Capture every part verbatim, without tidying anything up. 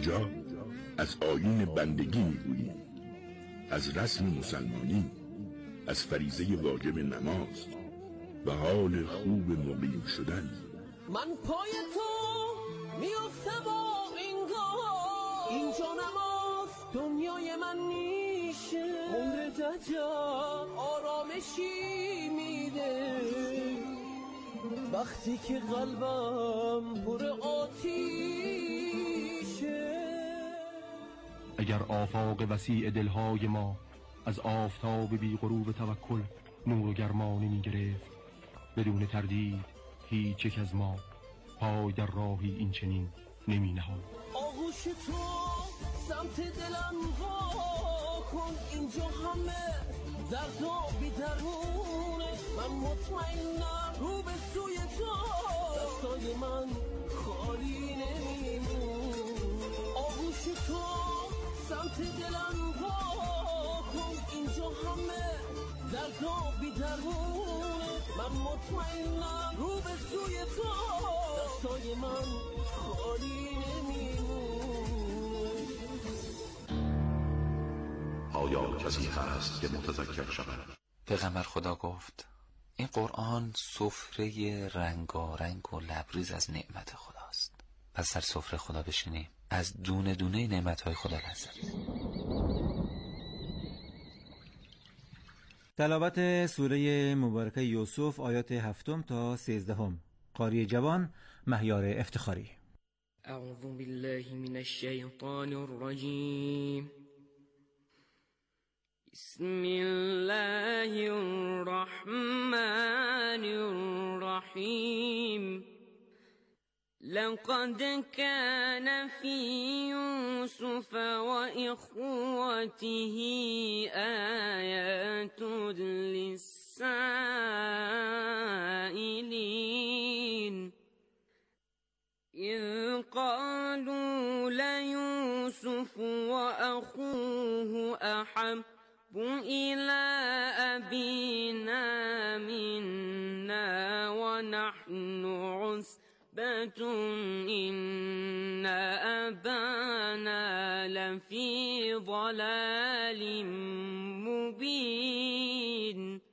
اینجا از آیین بندگی میگوییم، از رسم مسلمانی، از فریضه واجب نماز و حال خوب مقیم شدن. من پای تو میفته با این گاه، اینجا نماز دنیای من میشه، عمر دجا آرامشی میده وقتی که قلبم پر آتیشه. اگر آفاق وسیع دلهای ما از آفتاب بی غروب توکل نور و گرمانی می گرفت، بدون تردید هیچ یک از ما پای در راهی این چنین نمی نهاد. آغوش تو سمت دلم وا کن، اینجا همه درد و بی درونه، من مطمئنم رو به سوی تو دستای من خالی نمیمون. آغوش تو سمت دلم وا کن، اینجا همه درد و بی درونه، من مطمئنم رو به سوی تو دستای من خالی نمیمون. آیا کسی هست که متذکر شود؟ پیغمبر خدا گفت این قرآن سفره رنگارنگ و لبریز از نعمت خداست. پس در سفره خدا بشینیم، از دونه دونه نعمتهای خدا لذت ببریم. تلاوت سوره مبارکه یوسف آیات هفتم تا سیزدهم. قاری جوان مهیار افتخاری. اعوذ بالله من الشیطان الرجیم. بسم الله الرحمن الرحیم. لقد كان في يوسف وإخوته آيات للسائلين إذ قالوا ليوسف وأخوه أحب إلى أبينا منا ونحن عصبة إن أبانا لفي ضلال مبين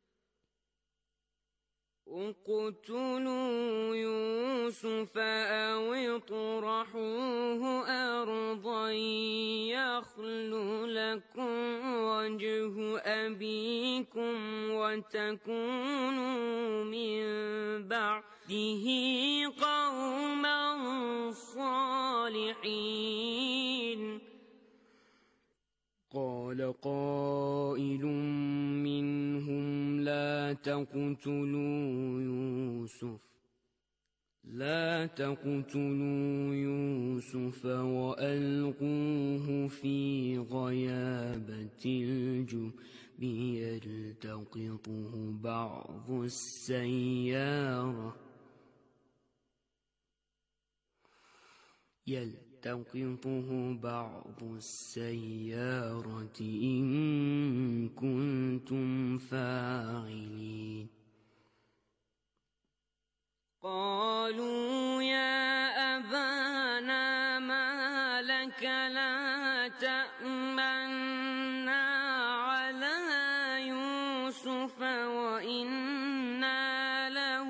اقتلوا يوسف أو اطرحوه أرضا يخل لكم وجه أبيكم وتكونوا من بعده قوما صالحين. قال قائل منهم لا تقتلوا يوسف لا تقتلوا يوسف وألقوه في غيابة الجب يلتقطه بعض السيارة يلتقطه بعض السيارة إن كنتم فاعلين. قالوا يا أبانا ما لك لا تأمنا على يوسف وإنا له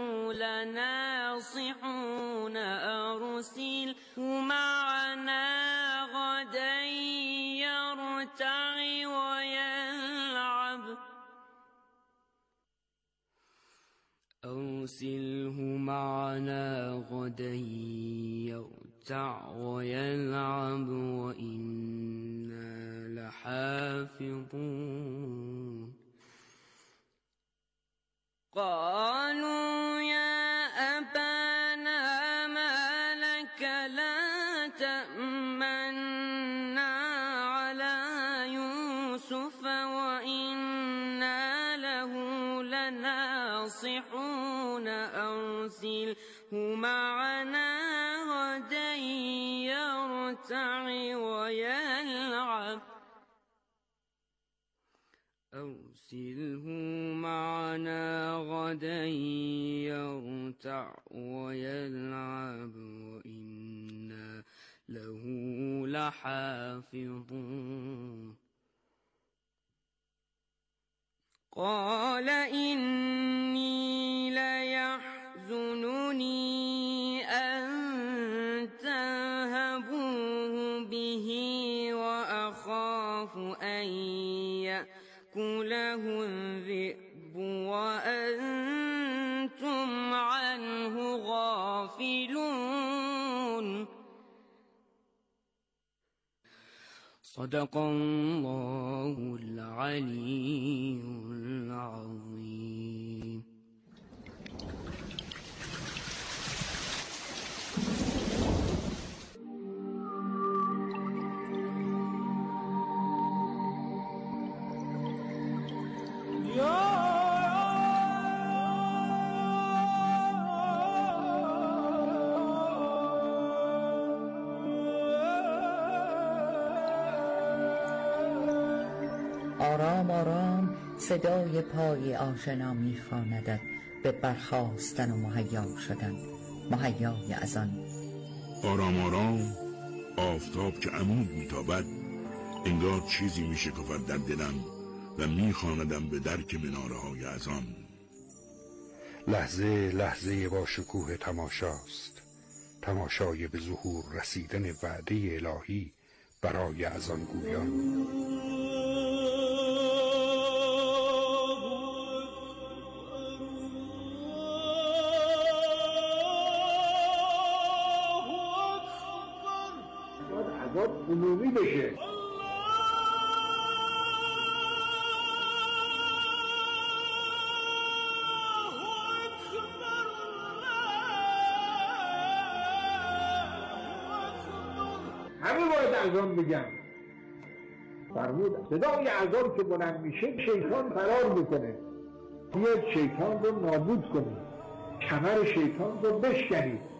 لناصحون أرسله معنا غدا يرتع ويلعب أرسله معنا غدا يرتع ويلعب وإنا لحافظون. قالوا يا أبانا ما لك لا تأمنا على يوسف وإنا له لناصحون أرسله معنا غدا يرتع ويلعب أرسله معنا غدا يرتع ويلعب وإنا له لحافظون قال إني ليحزنني أن تذهبوا به وأخاف أن يأكله الذئب وأنتم عنه غافلون صدق الله العلي العظيم. آرام آرام صدای پای آشنا میخواندد به برخاستن و مهیا شدن، مهیای از آن. آرام آرام آفتاب که عمود میتابد انگار چیزی میشکفد در دلم و میخواندم به درک مناره های از آن. لحظه لحظه با شکوه تماشاست، تماشای به ظهور رسیدن وعده الهی برای از آن گویان. عذاب عمومی بشه. همه باید اذان بگم. فرمود صدای اذان که بلند میشه شیطان فرار میکنه. بیاید شیطان رو نابود کنید، کمر شیطان رو بشکنید.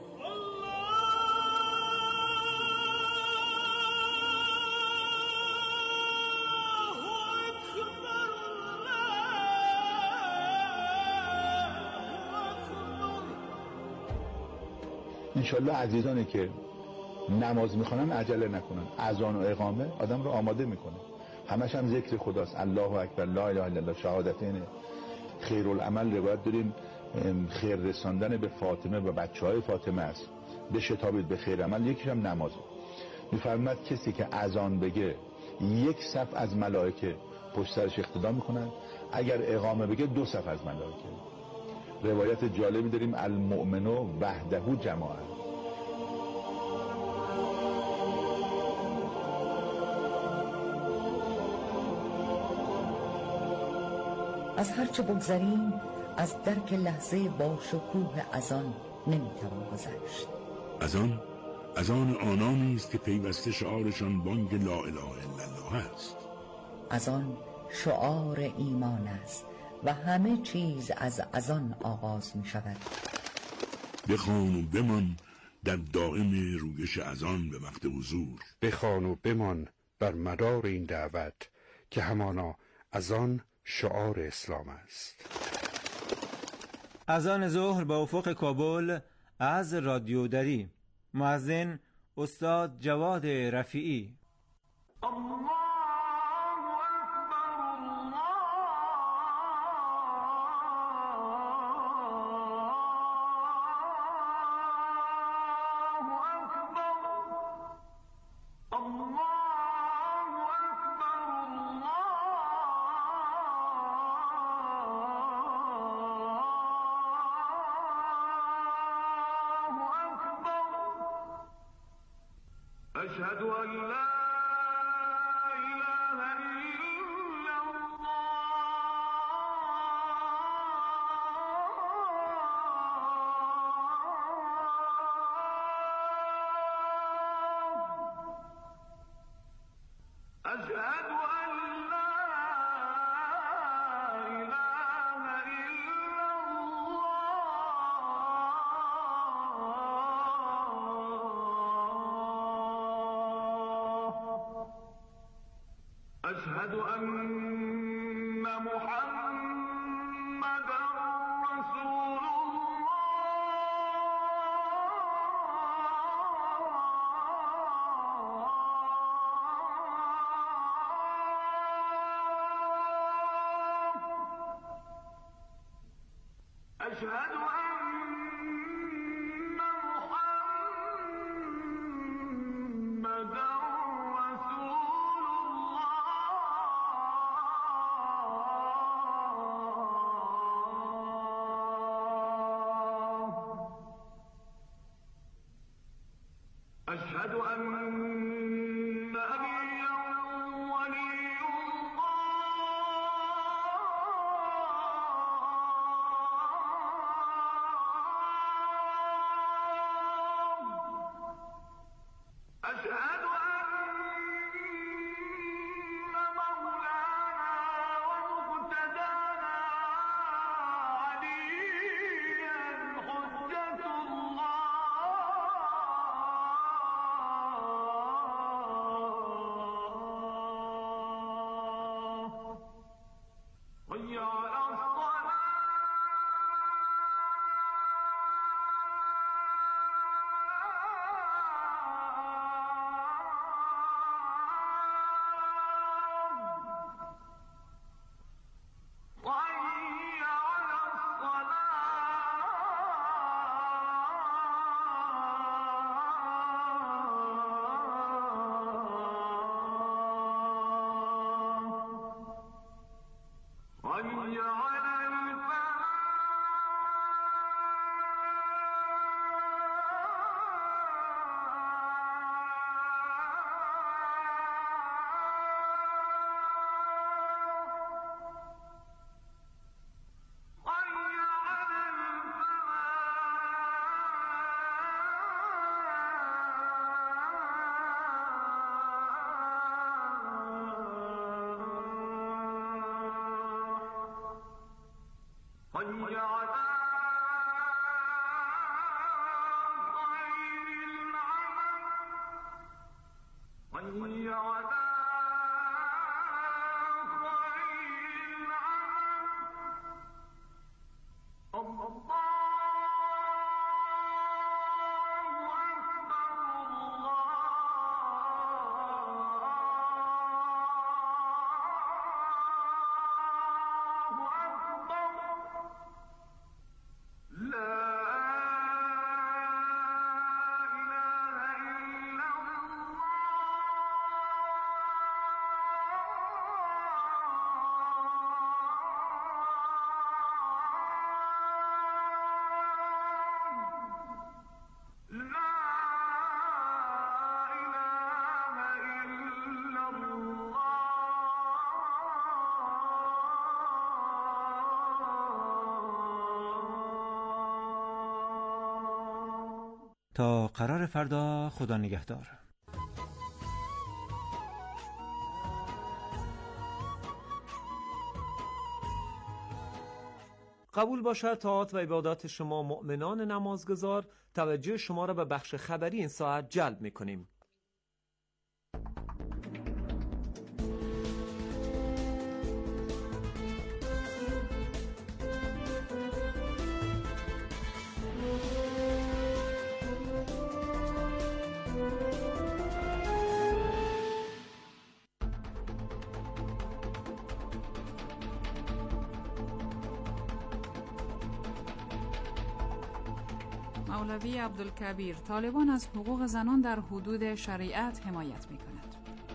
انشالله عزیزانی که نماز میخوانن عجله نکنن. اذان و اقامه آدم رو آماده میکنه، همش هم ذکر خداست. الله اکبر، لا اله الا الله، شهادتین. خیرالعمل روایت داریم خیر رساندن به فاطمه و بچه های فاطمه است. به شتابید به خیر عمل، یکیش هم نمازه. میفرماید کسی که اذان بگه یک صف از ملائکه پشت سرش اقتدا میکنن، اگر اقامه بگه دو صف از ملائکه. روایت جالبی داریم المؤمن وحده جماعه. از هرچه بگذریم از درک لحظه با شکوه اذان نمیتوان گذشت. اذان اذان آنانی است که پیوسته شعارشان بانگ لا اله الا الله است. اذان شعار ایمان است و همه چیز از اذان آغاز می شود. بخوان و بمان در دائم رویش اذان به وقت حضور. بخوان و بمان بر مدار این دعوت که همانا اذان شعار اسلام است. اذان ظهر به افق کابل از رادیو دری. مؤذن استاد جواد رفیعی. أشهد أن لا إله إلا الله أشهد أن لا إله إلا أشهد أن محمدًا رسول الله أشهد أن محمدًا أشهد أن نبيا ولي الله أشهد أن مولانا ومقتدانا عليا حجة الله حي على الصلاة حي على الصلاة حي على حي على خير العمل حي على خير العمل الله تا قرار فردا، خدا نگهدار. قبول باشد طاعات و عبادات شما مؤمنان نمازگزار. توجه شما را به بخش خبری این ساعت جلب می‌کنیم. مولوی عبدالکبیر: طالبان از حقوق زنان در حدود شریعت حمایت می‌کند.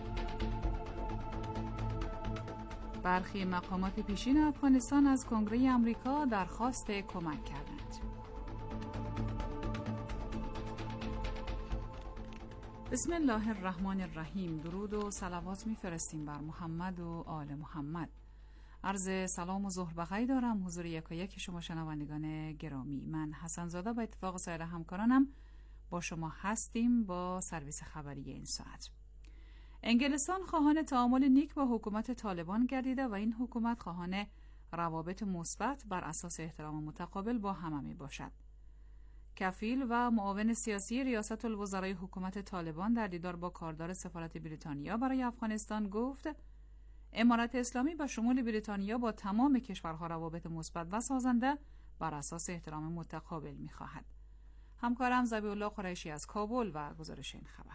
برخی مقامات پیشین افغانستان از کنگره آمریکا درخواست کمک کردند. بسم الله الرحمن الرحیم. درود و صلوات می‌فرستیم بر محمد و آل محمد. عرض سلام و ظهر بخیر دارم حضور یکایک شما شنوندگان گرامی. من حسن زاده با اتفاق سایر همکارانم با شما هستیم با سرویس خبری این ساعت. انگلستان خواهان تعامل نیک با حکومت طالبان گردیده و این حکومت خواهان روابط مثبت بر اساس احترام متقابل با همه می باشد. کفیل و معاون سیاسی ریاست الوزرای حکومت طالبان در دیدار با کاردار سفارت بریتانیا برای افغانستان گفت امارت اسلامی به شمول بریتانیا با تمام کشورها روابط مثبت و سازنده بر اساس احترام متقابل می‌خواهد. همکارم ذبیح الله قریشی از کابل و گزارش این خبر.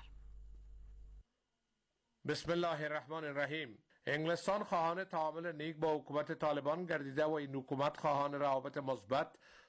بسم الله الرحمن الرحیم. انگلستان خواهان تعامل نیک با حکومت طالبان گردیده و این حکومت خواهان روابط مثبت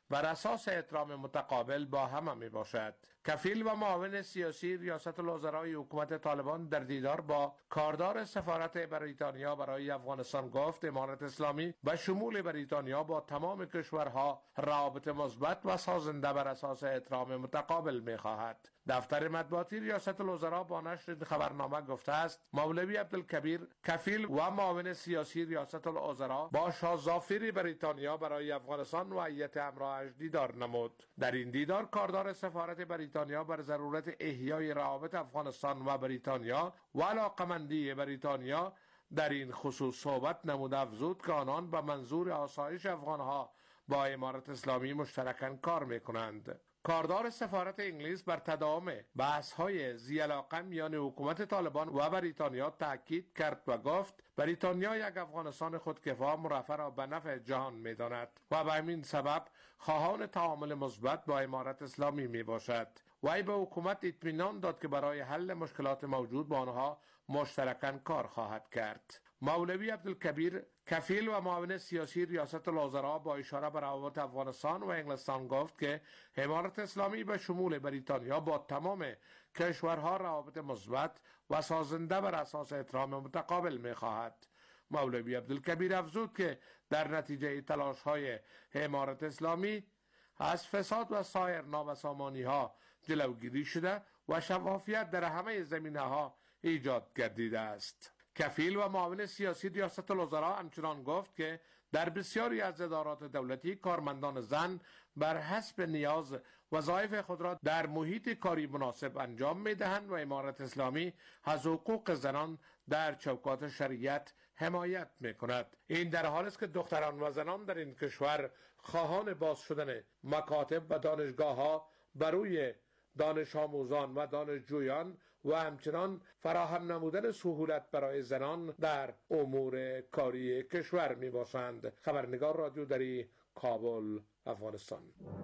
بر اساس احترام متقابل با همه می باشد. کفیل و معاون سیاسی ریاست الوزرای حکومت طالبان در دیدار با کاردار سفارت بریتانیا برای افغانستان گفت امارت اسلامی به شمول بریتانیا با تمام کشورها روابط مثبت و سازنده بر اساس احترام متقابل می خواهد. دفتر مطبوعاتی ریاست الوزراء با نشر این خبرنامه گفته است مولوی عبدالکبیر کفیل و معاون سیاسی ریاست الوزراء با شاه ظافر بریتانیا برای افغانستان و هیئت همراهش دیدار نمود. در این دیدار کاردار سفارت بریتانیا بر ضرورت احیای روابط افغانستان و بریتانیا و علاقمندی بریتانیا در این خصوص صحبت نمود، افزود که آنان به منظور آسایش افغانها با امارت اسلامی مشترکاً کار میکنند. کاردار سفارت انگلیس بر تداوم بحث‌های ذی‌علاقه میان حکومت طالبان و بریتانیا تاکید کرد و گفت بریتانیا یک افغانستان خودکفا مرفع را به نفع جهان می‌داند و به همین سبب خواهان تعامل مثبت با امارت اسلامی میباشد. وی به حکومت اطمینان داد که برای حل مشکلات موجود با آنها مشترکاً کار خواهد کرد. مولوی عبدالکبیر کفیل و معاون سیاسی ریاست الوزراء با اشاره به روابط افغانستان و انگلستان گفت که امارت اسلامی به شمول بریتانیا با تمام کشورها روابط مثبت و سازنده بر اساس احترام متقابل می خواهد. مولوی عبدالکبیر افزود که در نتیجه تلاش های امارت اسلامی از فساد و سایر نابسامانی ها جلوگیری شده و شفافیت در همه زمینه ها ایجاد گردیده است. کفیل و معاون سیاسی ریاست الوزراء همچنان گفت که در بسیاری از ادارات دولتی کارمندان زن بر حسب نیاز وظایف خود را در محیط کاری مناسب انجام می‌دهند و امارت اسلامی از حقوق زنان در چوکات شریعت حمایت می‌کند. این در حالی است که دختران و زنان در این کشور خواهان باز شدن مکاتب و دانشگاه‌ها برای دانش آموزان و دانشجویان و همچنان فراهم نمودن سهولت برای زنان در امور کاری کشور می باشند. خبرنگار رادیو دری، کابل، افغانستان.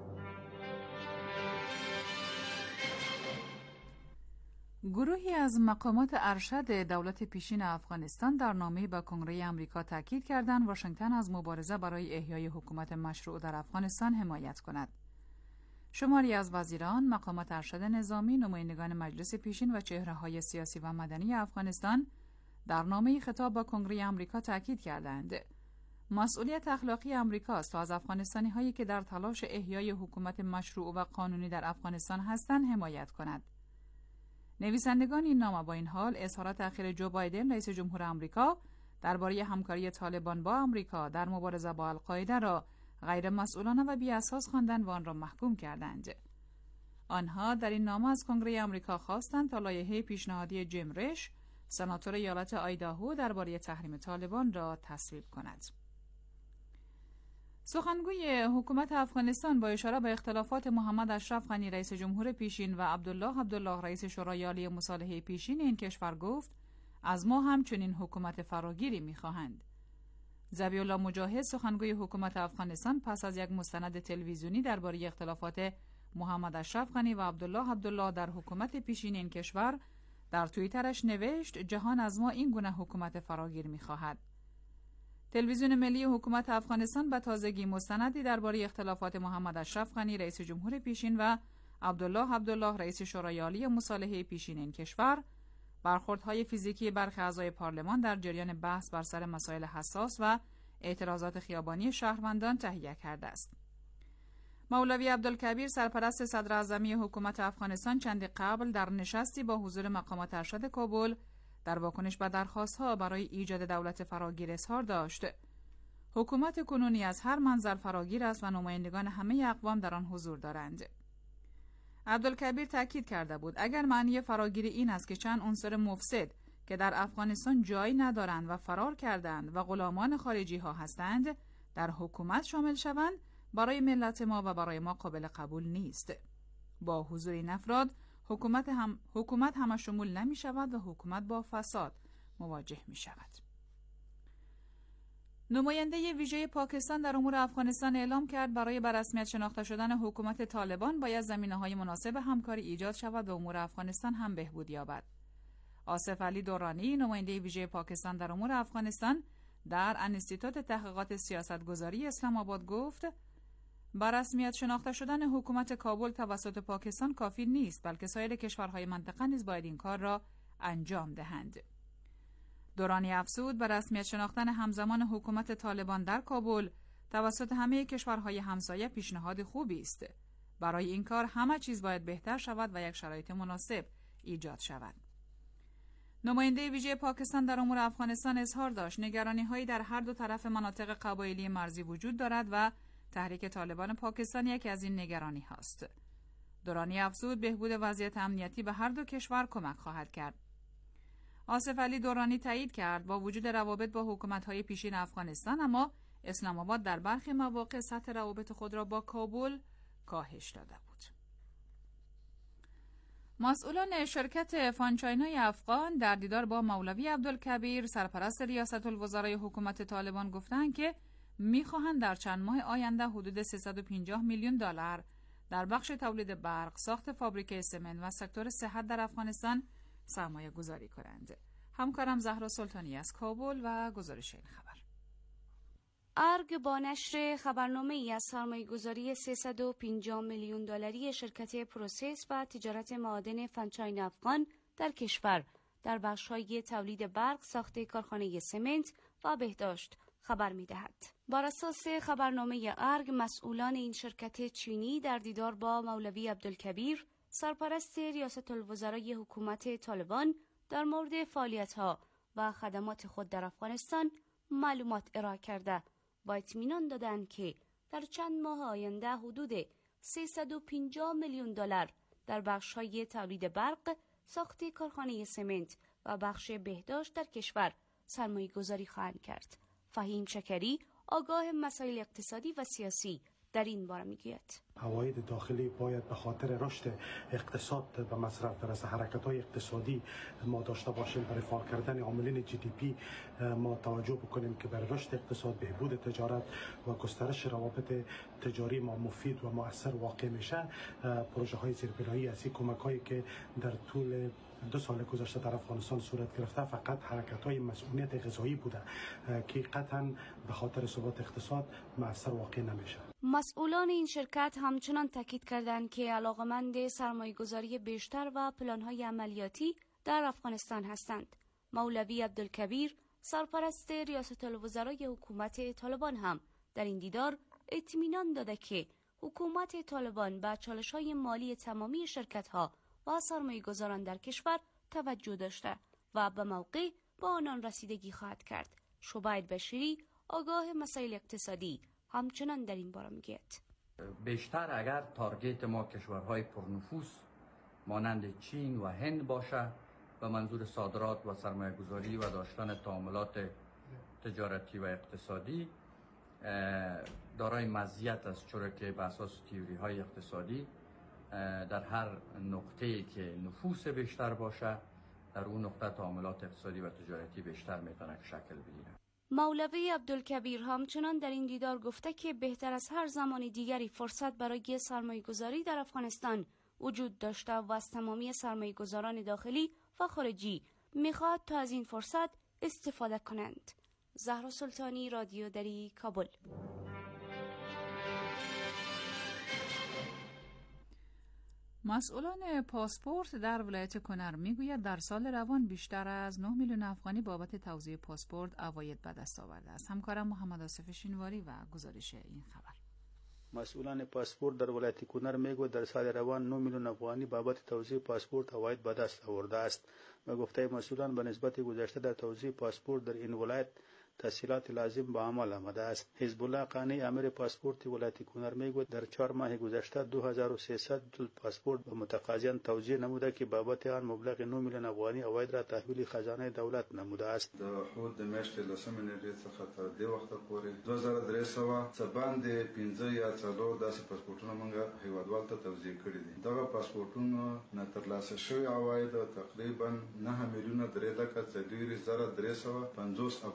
گروهی از مقامات ارشد دولت پیشین افغانستان در نامه‌ای به کنگره آمریکا تاکید کردند واشنگتن از مبارزه برای احیای حکومت مشروع در افغانستان حمایت کند. شماری از وزیران، مقامات ارشد نظامی، نمایندگان مجلس پیشین و چهره‌های سیاسی و مدنی افغانستان در نامه‌ای خطاب به کنگره آمریکا تاکید کردند مسئولیت اخلاقی آمریکاست تا از افغانستانی‌هایی که در تلاش احیای حکومت مشروع و قانونی در افغانستان هستند حمایت کند. نویسندگان این نامه با این حال اظهارات اخیر جو بایدن رئیس جمهور آمریکا درباره همکاری طالبان با آمریکا در مبارزه با القاعده را غیر مسئولانه و بی اساس خواندند و آن را محکوم کردند. آنها در این نامه از کنگره آمریکا خواستند تا لایحه پیشنهادی جیم ریش، سناتور ایالت آیداهو درباره تحریم طالبان را تصویب کند. سخنگوی حکومت افغانستان با اشاره به اختلافات محمد اشرف غنی رئیس جمهور پیشین و عبدالله عبدالله رئیس شورای عالی مصالحه پیشین این کشور گفت از ما هم چنین حکومت فراگیری می‌خواهند. ذبیح الله مجاهد سخنگوی حکومت افغانستان پس از یک مستند تلویزیونی درباره اختلافات محمد اشرف غنی و عبدالله عبدالله در حکومت پیشین این کشور در توییترش نوشت جهان از ما این گونه حکومت فراگیر می‌خواهد. تلویزیون ملی حکومت افغانستان به تازگی مستندی درباره اختلافات محمد اشرف غنی رئیس جمهور پیشین و عبدالله عبدالله رئیس شورای عالی مصالحه پیشین این کشور، برخوردهای فیزیکی برخی اعضای پارلمان در جریان بحث بر سر مسائل حساس و اعتراضات خیابانی شهروندان تهیه کرده است. مولوی عبدالکبیر سرپرست صدر اعظمی حکومت افغانستان چندی قبل در نشستی با حضور مقامات ارشد کابل در واکنش به درخواست‌ها برای ایجاد دولت فراگیر اظهار داشت. حکومت کنونی از هر منظر فراگیر است و نمایندگان همه اقوام در آن حضور دارند. عبدالکبیر تاکید کرده بود اگر معنی فراگیری این است که چند عنصر مفسد که در افغانستان جایی ندارند و فرار کردند و غلامان خارجی ها هستند در حکومت شامل شوند، برای ملت ما و برای ما قابل قبول نیست. با حضور این افراد حکومت هم حکومت همه شمول نمی شود و حکومت با فساد مواجه می شود. نماینده ویژه پاکستان در امور افغانستان اعلام کرد برای به رسمیت شناخته شدن حکومت طالبان باید زمینه‌های مناسب همکاری ایجاد شود و امور افغانستان هم بهبود یابد. آصف علی دورانی نماینده ویژه پاکستان در امور افغانستان در انستیتوت تحقیقات سیاستگذاری اسلام آباد گفت با رسمیت شناخته شدن حکومت کابل توسط پاکستان کافی نیست، بلکه سایر کشورهای منطقه نیز باید این کار را انجام دهند. دورانی افزود به رسمیت شناختن همزمان حکومت طالبان در کابل توسط همه کشورهای همسایه پیشنهاد خوبی است. برای این کار همه چیز باید بهتر شود و یک شرایط مناسب ایجاد شود. نماینده ویژه پاکستان در امور افغانستان اظهار داشت نگرانی‌هایی در هر دو طرف مناطق قبایلی مرزی وجود دارد و تحریک طالبان پاکستان یکی از این نگرانی هاست. دورانی افزود بهبود وضعیت امنیتی به هر دو کشور کمک خواهد کرد. آصف علی دورانی تایید کرد با وجود روابط با حکومت‌های پیشین افغانستان، اما اسلام آباد در برخی مواقع سطح روابط خود را با کابل کاهش داده بود. مسئولان شرکت فانچاینای افغان در دیدار با مولوی عبدالکبیر سرپرست ریاست الوزرای حکومت طالبان گفتند که می‌خواهند در چند ماه آینده حدود سیصد و پنجاه میلیون دلار در بخش تولید برق، ساخت فابریکه سمنت و سکتور صحت در افغانستان سرمایه گذاری کنند. همکارم زهرا سلطانی از کابل و گزارش این خبر. ارگ با نشر خبرنامه ای از سرمایه‌گذاری سیصد و پنجاه میلیون دلاری شرکت پروسس و تجارت معادن فانچاین افغان در کشور در بخش‌های تولید برق، ساخت کارخانه سمنت و بهداشت خبر می‌دهد. بر اساس خبرنامه ارگ، مسئولان این شرکت چینی در دیدار با مولوی عبدالکبیر سرپرست ریاست الوزرای حکومت طالبان در مورد فعالیت‌ها و خدمات خود در افغانستان معلومات ارائه کرده و اطمینان دادند که در چند ماه آینده حدود سیصد و پنجاه میلیون دلار در بخش‌های تولید برق، ساخت کارخانه سمنت و بخش بهداشت در کشور سرمایه‌گذاری خواهند کرد. فهیم شکری، آگاه مسائل اقتصادی و سیاسی، در این باره میگوید عواید داخلی باید به خاطر رشد اقتصاد و مصرف برسه. حرکت‌های اقتصادی ما داشته باشیم برای فعال کردن عاملین جی دی پی، ما توجه بکنیم که برای رشد اقتصاد، بهبود تجارت و گسترش روابط تجاری ما مفید و مؤثر واقع میشه. پروژه های زیربنایی از این کمک‌هایی که در طول دو سال گذشته در افغانستان صورت گرفته فقط حرکت‌های مسئولیت غذایی بوده که قطعاً به خاطر ثبات اقتصاد مؤثر واقع نمیشه. مسئولان این شرکت همچنان تاکید کردند که علاقمند سرمایه‌گذاری بیشتر و پلان‌های عملیاتی در افغانستان هستند. مولوی عبدالکبیر سرپرست ریاست الوزرای حکومت طالبان هم در این دیدار اطمینان داده که حکومت طالبان به چالش‌های مالی تمامی شرکت‌ها و سرمایه‌گذاران در کشور توجه داشته و به موقع با آنان رسیدگی خواهد کرد. شبید بشیری، آگاه مسائل اقتصادی، همچنان در این باره میگوید بیشتر اگر تارگت ما کشورهای پرنفوذ مانند چین و هند باشه به منظور صادرات و سرمایه‌گذاری و داشتن تعاملات تجارتی و اقتصادی، دارای مزیت است، چرا که به اساس تئوری‌های اقتصادی در هر نقطه‌ای که نفوذ بیشتر باشه در اون نقطه تعاملات اقتصادی و تجارتی بیشتر میتونه شکل بگیره. مولوی عبدالکبیر همچنان در این دیدار گفته که بهتر از هر زمان دیگری فرصت برای سرمایه‌گذاری در افغانستان وجود داشته و از تمامی سرمایه‌گذاران داخلی و خارجی میخواد تا از این فرصت استفاده کنند. زهرا سلطانی، رادیو دری، کابل. مسئولان پاسپورت در ولایت کنر میگوید در سال روان بیشتر از نه میلیون افغانی بابت توزیع پاسپورت عواید به دست آورده است. همکارم محمد آصف شینواری و گزارش این خبر. مسئولان پاسپورت در ولایت کنر میگوید در سال روان نه میلیون افغانی بابت توزیع پاسپورت عواید به دست آورده است. به گفته مسئولان به نسبت گذشته در توزیع پاسپورت در این ولایت تسهیلات لازم به عمل آمده است. حزب الله قانی، امیر پاسپورت ولایت کنر میگوید در چهار ماه گذشته دو هزار و سیصد پاسپورت به متقاضیان توزیع نموده که بابت آن مبلغ نه میلیون افغانی عواید را تحویل خزانه دولت نموده است. د خود د میاشتې لسمې نیټې څخه تر دې وخته پورې دوه زره درې سوه څه باندې پنځه یا څلور داسې پاسپورټونه موږ هیوادوالو ته توزیع کړي دي. دغه پاسپورټونو نه ترلاسه شوي عواید تقریبا نه میلیونه درې لکه څلور زره درې سوه پنځوس افغانۍ دي.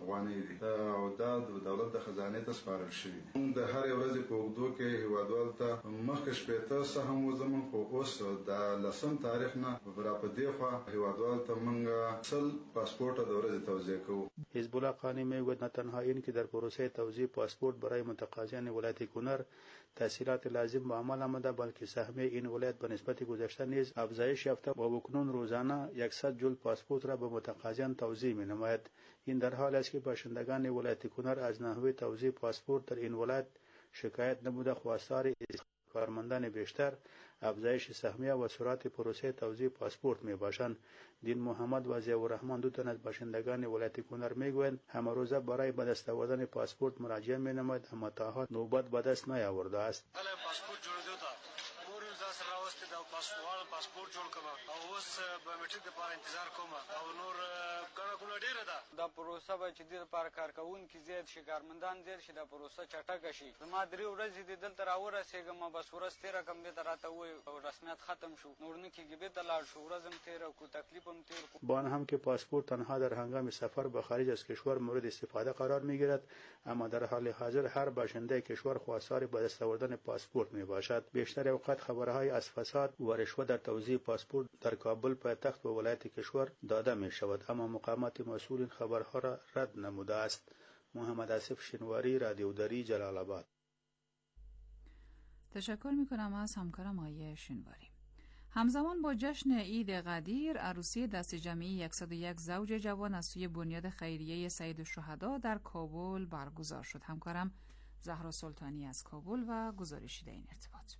دي او دا د دولت د خزانه ته سپارل شوی موږ د هر ورځې په وګړو کې هیوادوال ته مخکې شپېته سهم وزمن خو اوس د لسم تاریخ نه را په دی خوا هیوادوال ته موږ سل پاسپورت د ورځې توزیع کوو. حزب الله خانی میگوید نه تنها این که در پروسه توزیع پاسپورت برای متقاضیان ولایت کنر تأثیرات لازم به عمل آمده، بلکه سهم این ولایت به نسبت گذشته نیز افزایش یافته و بکنون روزانه صد جل پاسپورت را به متقاضیان توزیع می نماید. این در حال است که باشندگان ولایت کنر از نحوه توزیع پاسپورت در این ولایت شکایت نموده خواستار کارمندان بیشتر، افزایش سهمیه و سرعت پروسه توزیع پاسپورت می باشند. دین محمد و ضیاءالرحمن دو تن از باشندگان ولایت کنر میگویند همه روزه برای به دست آوردن پاسپورت مراجعه می نماید، اما تا حال نوبت به دست نیاورده است. پاسپورت جوړېدو ته مور یې ځان سره راوستې ده او پاسپورټ پاسپورټ جوړ کړم او اوس بایومټریک دپاره انتظار کوم او نور ګڼه ګوڼه ډېره ده. دا پروسه به چې دې دپاره کارکوونکي زیات شي، کارمندان زیات شي، دا پروسه چټکه شي. زما درې ورځې دې دلته راورسېږم، بس ورځ تېره کړم، بېرته راته ووایي رسمیت ختم شو، نور نه کېږي، بېرته لاړ شو، ورځ هم تېره کړو، تکلیف هم تېر کړو. با آن هم که پاسپورت تنها در هنگام سفر به خارج از کشور مورد استفاده قرار میگیرد، اما در حال حاضر هر باشنده کشور خواستار به دست آوردن پاسپورت می باشد. بیشتر اوقات خبرهای از فساد و رشوه در توزیع پاسپورت در کابل پایتخت و ولایت کشور داده می شود، اما مقامات مسئول این خبرها را رد نموده است. محمد آصف شنواری، رادیو دری، جلال آباد. تشکر می کنم از همکارم آقای شنواری. همزمان با جشن عید قدیر، عروسی دست جمعی صد و یک زوج جوان از سوی بنیاد خیریه سید الشهدا در کابل برگزار شد. همکارم زهرا سلطانی از کابل و گزارشی در این ارتباط.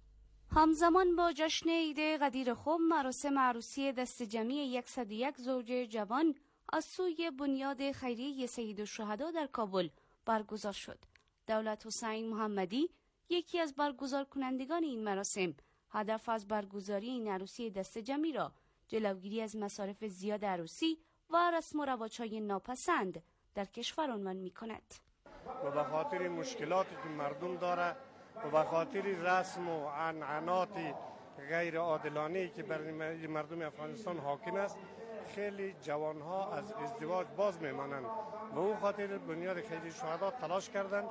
همزمان با جشن عید قدیر خم، مراسم عروسی دست جمعی صد و یک زوج جوان از سوی بنیاد خیریه سید الشهدا در کابل برگزار شد. دولت حسین محمدی، یکی از برگزار کنندگان این مراسم، هدف از برگزاری این عروسی دست جمعی را جلوگیری از مصارف زیاد عروسی و رسم و رواج‌های ناپسند در کشور عنوان می‌کند. و به خاطر مشکلاتی که مردم داره و به خاطر رسم و عنعنات غیر عادلانه‌ای که بر مردم افغانستان حاکم است، خیلی جوانها از ازدواج باز میمانند و اون خاطر بنیاد خیریه شهدا تلاش کردند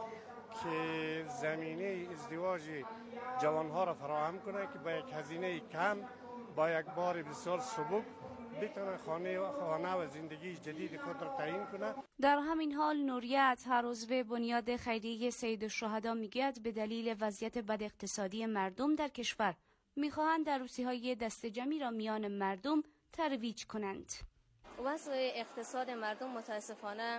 که زمینه ازدواج جوانها را فراهم کنند که با یک هزینه کم، با یک بار بسیار سبک بتونه خانه و خانه و زندگی جدید خود را تعیین کنند. در همین حال نوریه هر عضو بنیاد خیریه سید الشهدا میگوید به دلیل وضعیت بد اقتصادی مردم در کشور میخواهند عروسی‌های دست جمعی را میان مردم ترویج کنند. وضع اقتصاد مردم متاسفانه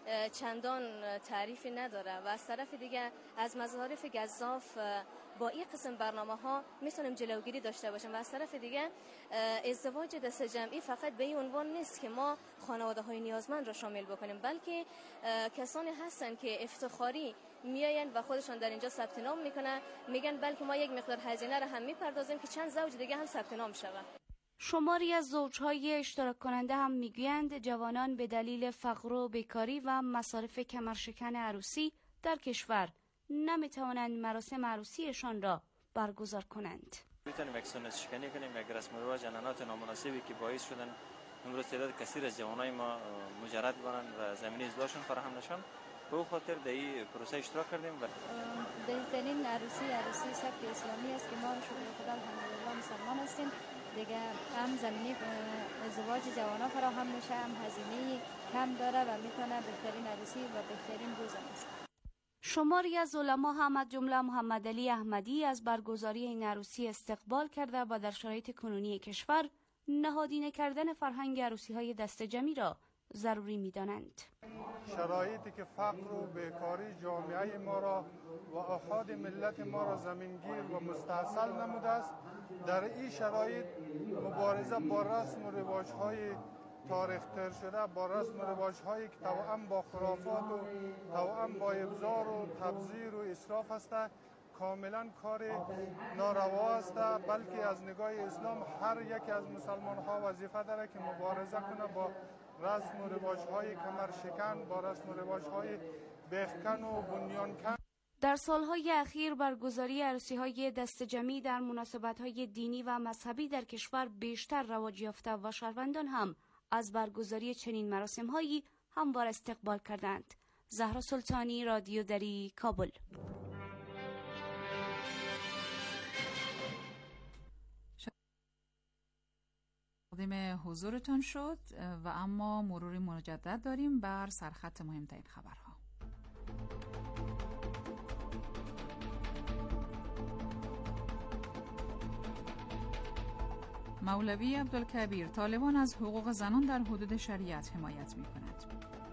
چندان تعریفی نداره و از طرف دیگه از مظاهر گزاف با این قسم برنامه ها میتونیم جلوگیری داشته باشیم و از طرف دیگه ازدواج دست جمعی فقط به این عنوان نیست که ما خانواده های نیازمند را شامل بکنیم، بلکه کسانی هستن که افتخاری میاین و خودشون در اینجا ثبت نام میکنن، میگن بلکه ما یک مقدار هزینه را هم میپردازیم که چند زوج دیگه هم ثبت نام شود. شماری از زوجهای اشتراک کننده هم میگویند جوانان به دلیل فقر و بیکاری و مصارف کمرشکن عروسی در کشور نمیتوانند مراسم عروسیشان را برگزار کنند. میتونیم یک سنت شکنی کنیم، یک رسم و رواج عنعنات نامناسبی که باعث شدن امروز تعداد کثیر از جوانای ما مجرد بودند و زمینه ازدواجشون فراهم نشد. به او خاطر در این پروسه اشتراک کردیم و بهترین عروسی عروسی سبک اسلامی است که ما شکر خدا الحمدلله مسلمان هستیم. دیگه هم زمینه ازدواج جوانا فراهم میشه، هم هزینه کم داره و میتونه بهترین عروسی و بهترین روز است. شماری از علما هم از جمله محمد علی احمدی از برگزاری این عروسی استقبال کرده و در شرایط کنونی کشور نهادینه کردن فرهنگ عروسی‌های دست جمعی را ضروری می‌دانند. شرایطی که فقر و بیکاری جامعه ما را و افراد ملت ما را زمینگیر و مستحصل نموده است، در این شرایط مبارزه با رسم و رواج‌های تاریخ تر شده، با رسم و رواج‌هایی که توأم با خرافات و توأم با ابزار و تبذیر و اسراف است، کاملا کار ناروا است، بلکه از نگاه اسلام هر یک از مسلمان‌ها وظیفه داره که مبارزه کنه با رسم و رواج‌های کمرشکن، با رسم و رواج‌های بیخکن و بنیانکن. در سالهای اخیر برگزاری عروسی‌های دست جمعی در مناسبت‌های دینی و مذهبی در کشور بیشتر رواج یافته و شهروندان هم از برگزاری چنین مراسم‌هایی هموار استقبال کردند. زهرا سلطانی، رادیو دری، کابل. تقدیم حضورتان شد و اما مروری مجدد داریم بر سرخط مهمترین خبرها. مولوی عبدالکبیر: طالبان از حقوق زنان در حدود شریعت حمایت می کند.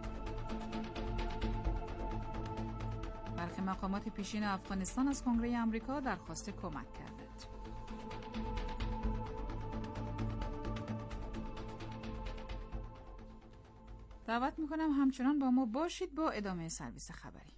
برخی مقامات پیشین افغانستان از کنگره آمریکا درخواست کمک کردند. دعوت می کنم همچنان با ما باشید با ادامه سرویس خبری.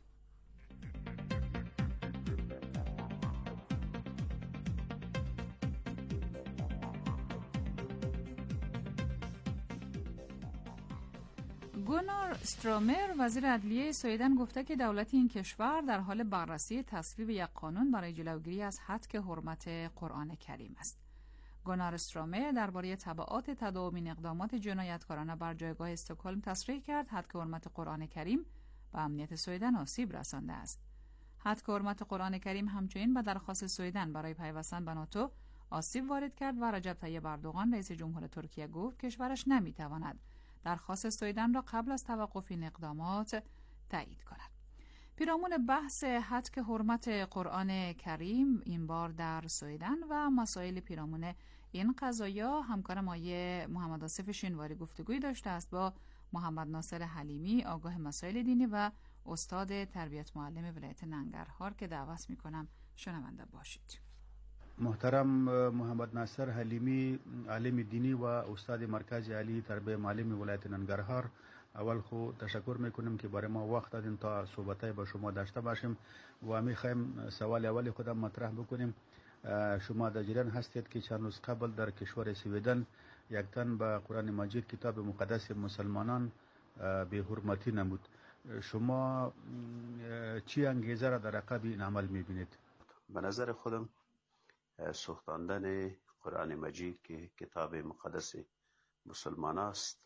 گونار استرومر وزیر عدلیه سویدن گفته که دولت این کشور در حال بررسی تصویب یک قانون برای جلوگیری از هتک حرمت قرآن کریم است. گونار استرومر درباره تبعات تداوم اقدامات جنایتکارانه بر جایگاه استکهلم تصریح کرد هتک حرمت قرآن کریم به امنیت سویدن آسیب رسانده است. هتک حرمت قرآن کریم همچنین به درخواست سویدن برای پیوستن به ناتو آسیب وارد کرد و رجب طیب اردوغان رئیس جمهور ترکیه گفت کشورش نمیتواند درخواست سویدن را قبل از توقف این اقدامات تایید کند. پیرامون بحث هتک حرمت قرآن کریم این بار در سویدن و مسائل پیرامون این قضایا همکار مایه محمد آصف شینواری گفتگوی داشته است با محمد ناصر حلیمی آگاه مسائل دینی و استاد تربیت معلم ولایت ننگرهار که دعوت میکنم شنونده باشید. محترم محمد ناصر حلیمی، عالم دینی و استاد مرکز عالی تربیت معلم ولایت ننگرهار، اول خو تشکر میکنم که برای ما وقت دادین تا صحبتای با شما داشته باشیم و میخوایم سوال اولی خودم مطرح بکنیم. شما در جریان هستید که چند روز قبل در کشور سویدن یک تن به قرآن مجید کتاب مقدس مسلمانان به حرمتی نمود. شما چی انگیزه را در عقب این عمل میبینید؟ به نظر خودم سوختاندن قرآن مجید که کتاب مقدس مسلمان است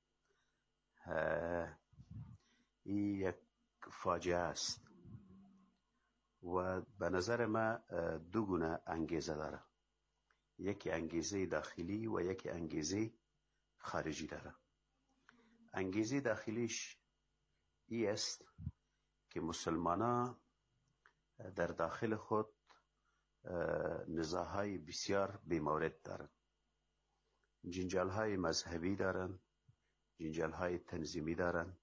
این یک فاجعه است و به نظر ما دو گونه انگیزه داره. یکی انگیزه داخلی و یکی انگیزه خارجی داره. انگیزه داخلیش ای است که مسلمانان در داخل خود نزاعهای بسیار بیمورد دارن، جنجالهای مذهبی دارن، جنجالهای تنظیمی دارن،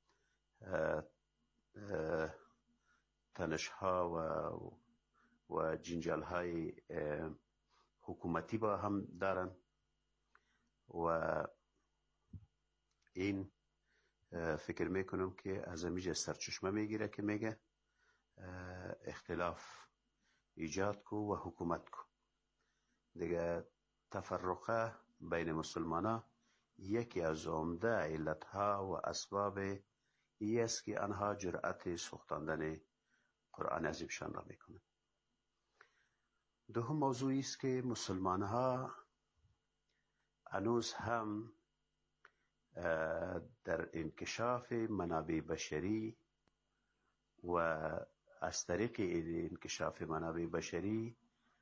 تنشها و و جنجالهای حکومتی با هم دارن و این فکر میکنم که از همیشه سرچشمه میگیره که میگه اختلاف ایجاد کو و حکومت کو. دیگه تفرقه بین مسلمانان یکی از عمده علتها و اسباب ای است که آنها جرأت سوختاندن قرآن عظیمشان را میکنند. دوم موضوعی است که مسلمانها هنوز هم در انکشاف منابع بشری و از طریق انکشاف منابع بشری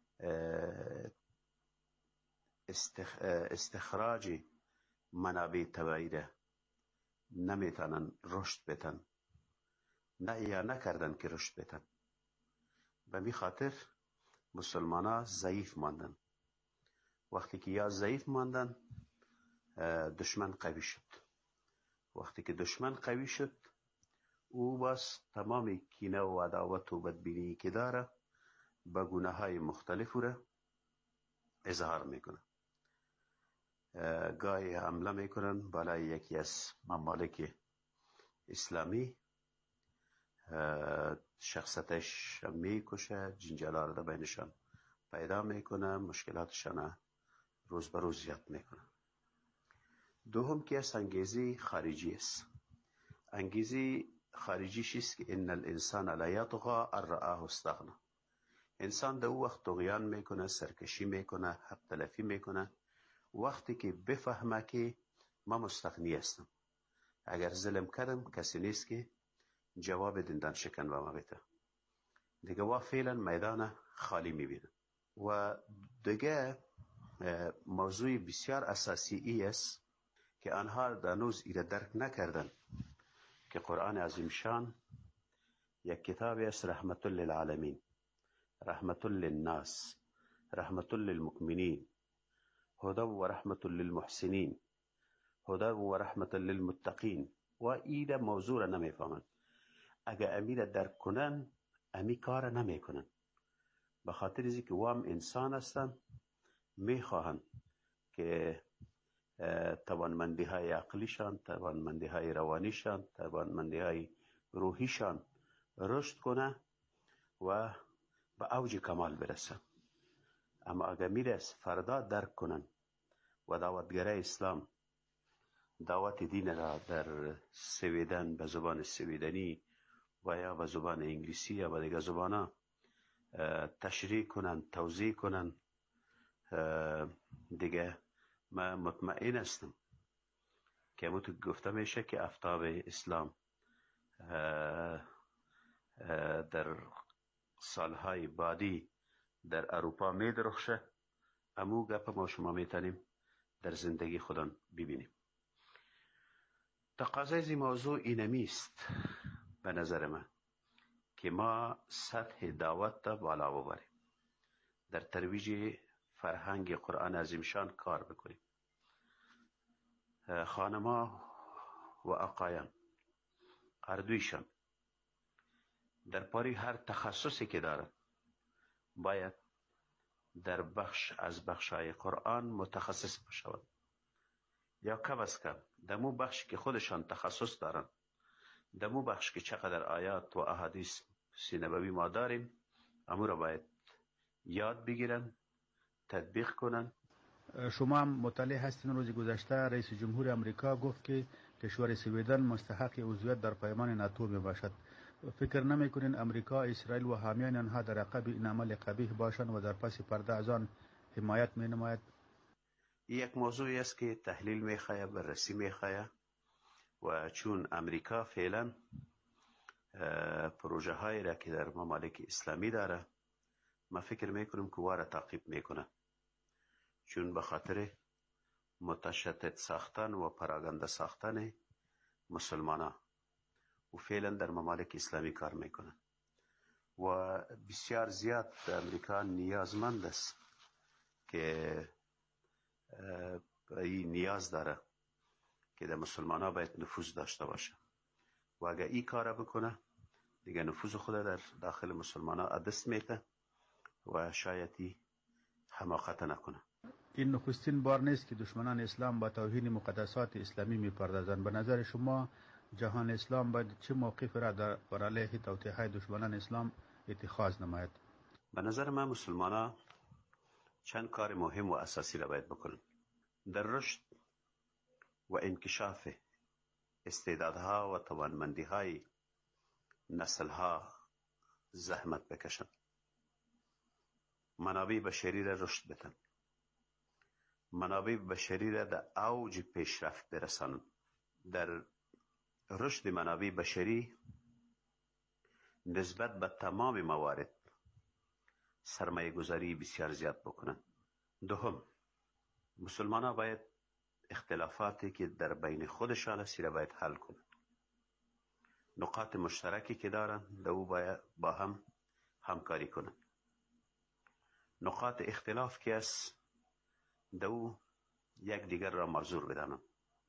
استخراج منابع طبیعی را نمیتونن رشد بتن، نه یا نکردن که رشد بتن. به می خاطر مسلمان ها ضعیف ماندن. وقتی که یا ضعیف ماندن دشمن قوی شد. وقتی که دشمن قوی شد او بس تمام کینه و عداوت و بدبینی که داره به گونه های مختلف را اظهار میکنه. گاهی حمله میکنن بالای یکی از ممالک اسلامی، شخصیتش میکشه، جنجالا را بینشان پیدا میکنه، مشکلاتشان روز به روز زیاد میکنه. دوم که از انگیزه خارجی است. انگیزه خارجیش است که ان الانسان لا یطغى ان رآه استغنى. انسان در او وقت طغیان میکنه، سرکشی میکنه، حق تلفی میکنه وقتی که بفهمه که من مستغنی هستم. اگر ظلم کردم کسی نیست که جواب دندان شکن به ما بده. دیگه وا فعلا میدان خالی میبینن. و دیگه موضوع بسیار اساسی ای است که آنها دانوز ایره درک نکردن که قرآن عظیم شان یک کتابی است، رحمت للعالمین، رحمت للناس، رحمت للمؤمنین، هدى و رحمت للمحسنین، هدى و رحمت للمتقین. و ایده موضوع را نمیفهمند. اگر امیر درک کنن امی کار نمیکنن، به خاطر ازی که وام انسان هستن، میخواهند که توانمندی های عقلیشان، توانمندی های روانیشان، توانمندی های روحیشان رشد کنه و به اوج کمال برسن. اما اگر میرس فردا درک کنن و دعوتگره اسلام، دعوت دین را در سویدن به زبان سویدنی و یا به زبان انگلیسی یا به دیگه زبانا تشریح کنن، توضیح کنن، دیگه من مطمئن هستم که همونطور گفته میشه که آفتاب اسلام در سالهای بعدی در اروپا می درخشه. امو گپ ما شما میتونیم در زندگی خودان ببینیم. تقاضای زی موضوع اینمیست به نظر من که ما سطح دعوت تا بالا ببریم، در ترویج فرهنگ قرآن عظیم شان کار بکنیم. خانما و آقایان اردویشان در پاری هر تخصصی که دارن باید در بخش از بخشای قرآن متخصص بشود، یا کم از کم دمو بخش که خودشان تخصص دارن، دمو بخش که چقدر آیات و احادیث نبوی ما داریم، امو را باید یاد بگیرن، تطبیق کنن. شما هم مطلع هستین روز گذشته رئیس جمهور امریکا گفت که کشور سویدن مستحق عضویت در پیمان ناتو می باشد. فکر نمی کنین امریکا، اسرائیل و حامیان آنها در عقب این عمل قبیح باشند و در پس پرده از آن حمایت می نماید؟ یک موضوعی است که تحلیل می خواهد، بررسی می خواهد. و چون امریکا فعلا پروژه هایی را که در ممالک اسلامی داره، ما فکر میکنم که واره تعقیب میکنه، چون به خاطر متشدد ساختن و پراگنده ساختن مسلمانان و فعلا در ممالک اسلامی کار میکنه و بسیار زیاد امریکا نیازمند است که این نیاز داره که در مسلمانان باید نفوذ داشته باشه و اگر این کار بکنه دیگه نفوذ خود در داخل مسلمانان دست میته و شایدی حماقت نکنه. این نخستین بار نیست که دشمنان اسلام با توهین مقدسات اسلامی میپردازند. به نظر شما جهان اسلام باید چه موقف را در بر علیه توطئه دشمنان اسلام اتخاذ نماید؟ به نظر من مسلمانان چند کار مهم و اساسی را باید بکنن. در رشد و انکشاف استعدادها و توانمندی‌های نسل‌ها زحمت بکشن، منابع بشری را رشد بدن، منابع بشری را در اوج پیشرفت برسانند. در رشد منابع بشری نسبت به تمام موارد سرمایه گذاری بسیار زیاد بکنن. دوم، مسلمان ها باید اختلافاتی که در بین خودشان است را باید حل کنند. نقاط مشترکی که دارن دو باید با هم همکاری کنند. نقاط اختلاف که است دو یک دیگر را معذور بدانند.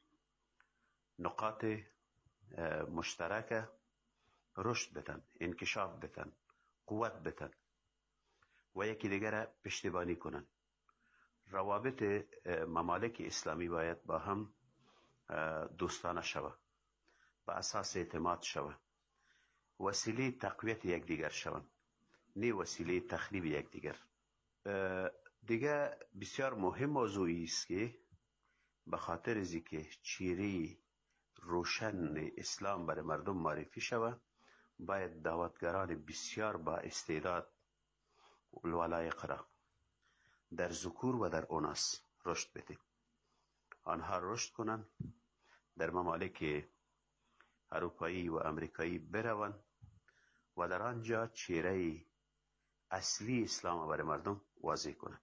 نقاط مشترک رشد بدن، انکشاف بدن، قوت بدن و یکی دیگر را پشتیبانی کنند. روابط ممالک اسلامی باید با هم دوستانه شود، با اساس اعتماد شود، وسیله تقویت یک دیگر شوند، نه وسیله تخریب یک دیگر. دیگه بسیار مهم موضوعی است که به خاطر از اینکه چیره روشن اسلام برای مردم معرفی شود، باید دعوتگران بسیار با استعداد ولایق را در ذکور و در اناس رشد بده. آنها رشد کنند، در ممالک اروپایی و امریکایی بروند و در آنجا چهره اصلی اسلام برای مردم واضح کنند.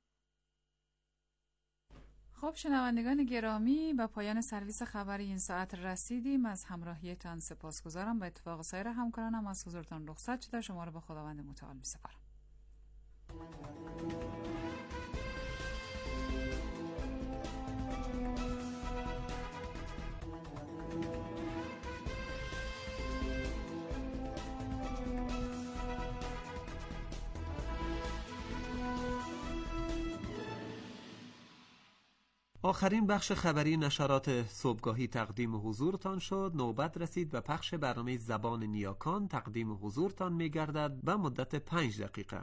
خب شنوندگان گرامی، به پایان سرویس خبری این ساعت رسیدیم. از همراهیتان سپاسگزارم. به اتفاق سایر همکارانم از حضورتان رخصت شده. شما را به خداوند متعال می‌سپارم. آخرین بخش خبری نشرات صبحگاهی تقدیم حضورتان شد. نوبت رسید به پخش برنامه زبان نیاکان. تقدیم حضورتان می گردد به مدت پنج دقیقه.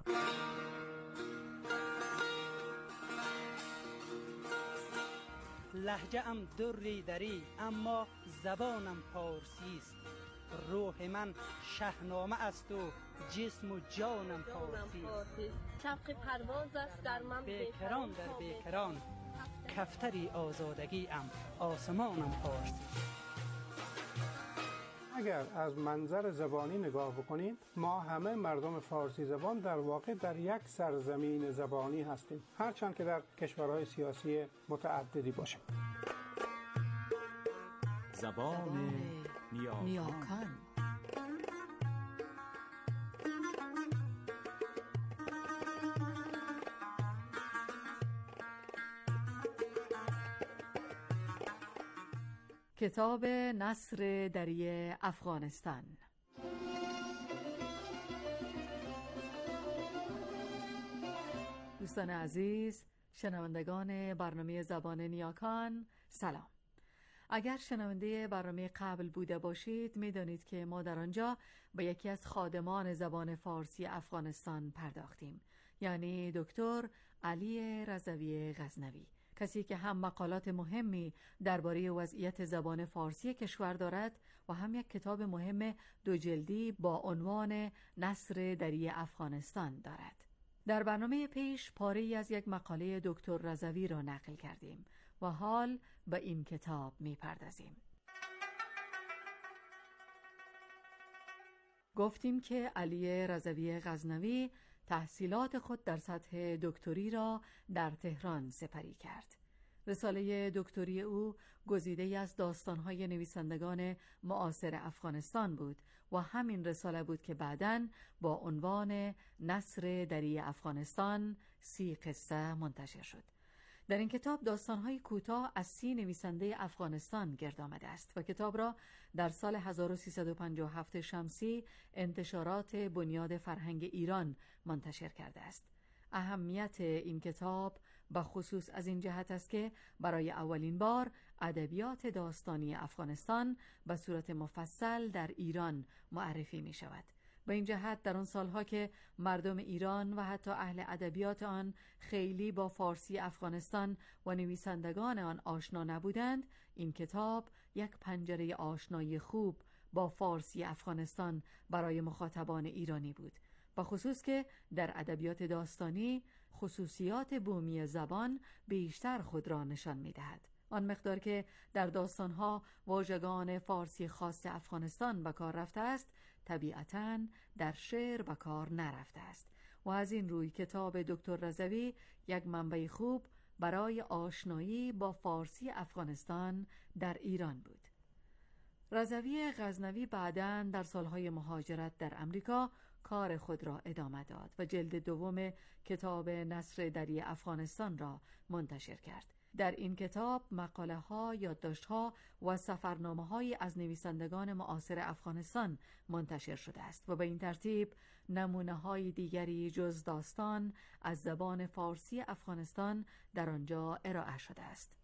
لهجه ام دری دری اما زبانم پارسی است. روح من شهنامه است و جسم و جانم پارسی است. چرخ پرواز است در من بیکران در بیکران، کفتری آزادگی ام آسمانم پارسی. اگر از منظر زبانی نگاه بکنیم، ما همه مردم فارسی زبان در واقع در یک سرزمین زبانی هستیم، هرچند که در کشورهای سیاسی متعددی باشیم. زبان نیاکان. کتاب نصر دری افغانستان. دوستان عزیز، شنوندگان برنامه زبان نیاکان، سلام. اگر شنونده برنامه قبل بوده باشید میدانید که ما در آنجا به یکی از خادمان زبان فارسی افغانستان پرداختیم، یعنی دکتر علی رضوی غزنوی، کسی که هم مقالات مهمی درباره وضعیت زبان فارسی کشور دارد و هم یک کتاب مهم دو جلدی با عنوان نصر دری افغانستان دارد. در برنامه پیش پاره‌ای از یک مقاله دکتر رضوی را نقل کردیم و حال به این کتاب می‌پردازیم. گفتیم که علی رضوی غزنوی تحصیلات خود در سطح دکتری را در تهران سپری کرد. رساله دکتری او گزیده‌ای از داستان‌های نویسندگان معاصر افغانستان بود و همین رساله بود که بعداً با عنوان نصر دری افغانستان سی قصه منتشر شد. در این کتاب داستان‌های کوتاه از سی نویسنده افغانستان گرد آمده است و کتاب را در سال هزار و سیصد و پنجاه و هفت شمسی انتشارات بنیاد فرهنگ ایران منتشر کرده است. اهمیت این کتاب به خصوص از این جهت است که برای اولین بار ادبیات داستانی افغانستان به صورت مفصل در ایران معرفی می شود. به این جهت در آن سالها که مردم ایران و حتی اهل ادبیات آن خیلی با فارسی افغانستان و نویسندگان آن آشنا نبودند، این کتاب یک پنجره آشنایی خوب با فارسی افغانستان برای مخاطبان ایرانی بود، به خصوص که در ادبیات داستانی خصوصیات بومی زبان بیشتر خود را نشان می‌دهد. آن مقدار که در داستانها واژگان فارسی خاص افغانستان به کار رفته است، طبیعتاً در شعر به کار نرفته است و از این روی کتاب دکتر رضوی یک منبع خوب برای آشنایی با فارسی افغانستان در ایران بود. رضوی غزنوی بعداً در سالهای مهاجرت در امریکا کار خود را ادامه داد و جلد دوم کتاب نصر دری افغانستان را منتشر کرد. در این کتاب مقاله ها، یادداشت ها و سفرنامه های از نویسندگان معاصر افغانستان منتشر شده است و به این ترتیب نمونه های دیگری جز داستان از زبان فارسی افغانستان در آنجا ارائه شده است.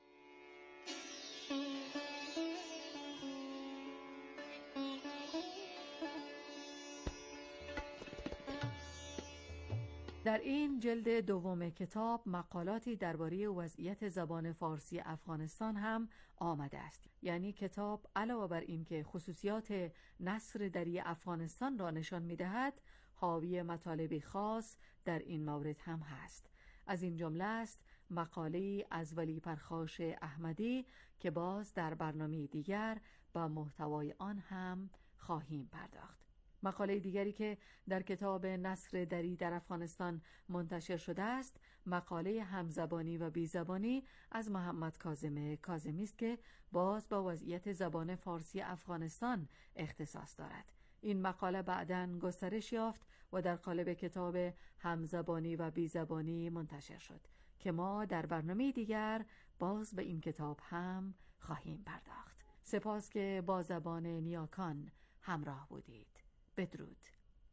در این جلد دوم کتاب مقالاتی درباره وضعیت زبان فارسی افغانستان هم آمده است. یعنی کتاب علاوه بر این که خصوصیات نصر دری افغانستان را نشان می‌دهد، حاوی مطالبی خاص در این مورد هم هست. از این جمله است مقاله‌ای از ولی پرخاش احمدی که باز در برنامه دیگر با محتوای آن هم خواهیم پرداخت. مقاله دیگری که در کتاب نصر دری در افغانستان منتشر شده است، مقاله همزبانی و بیزبانی از محمد کاظم کاظمی است که باز با وضعیت زبان فارسی افغانستان اختصاص دارد. این مقاله بعداً گسترش یافت و در قالب کتاب همزبانی و بیزبانی منتشر شد که ما در برنامه دیگر باز به این کتاب هم خواهیم پرداخت. سپاس که با زبان نیاکان همراه بودید. بدرود.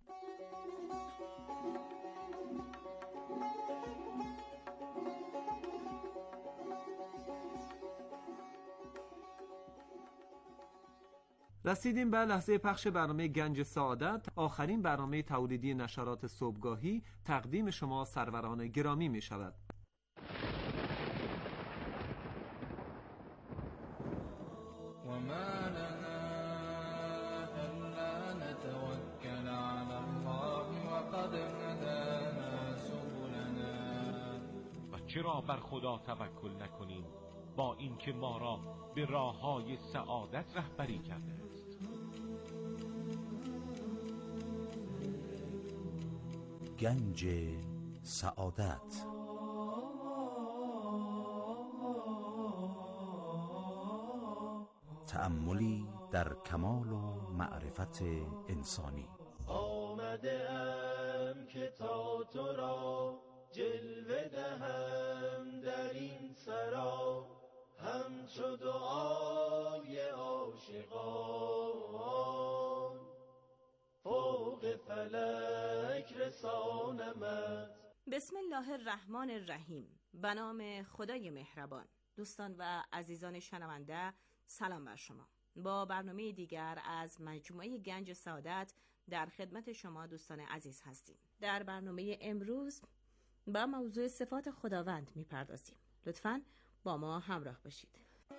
رسیدیم به لحظه پخش برنامه گنج سعادت، آخرین برنامه تولیدی نشرات صبحگاهی. تقدیم شما سروران گرامی می شود. چرا بر خدا توکل نکنیم با اینکه ما را به راههای سعادت رهبری کرده است؟ گنج سعادت. تأملی در کمال و معرفت انسانی. آمده ام که تا تو را جلوه دهم در این سرا، همچو دعای عاشقان فوق فلک رسانمت. بسم الله الرحمن الرحیم. به نام خدای مهربان. دوستان و عزیزان شنونده، سلام بر شما. با برنامه دیگر از مجموعه گنج سعادت در خدمت شما دوستان عزیز هستیم. در برنامه امروز با موضوع صفات خداوند میپردازیم. لطفاً با ما همراه باشید.